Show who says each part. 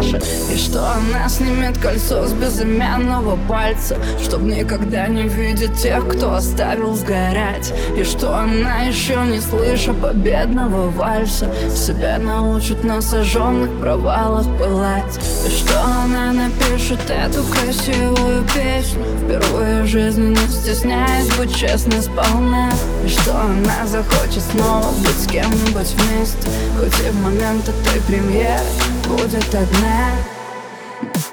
Speaker 1: дальше. И что она снимет кольцо с безымянного пальца, чтоб никогда не видеть тех, кто оставил сгорать. И что она еще не слыша победного вальса себя научит на сожженных провалах пылать. И что она напишет эту красивую песню, впервые в жизни не стесняясь быть честной сполна. И что она захочет снова быть с кем-нибудь вместе, хоть и в момент этой премьеры будет одна.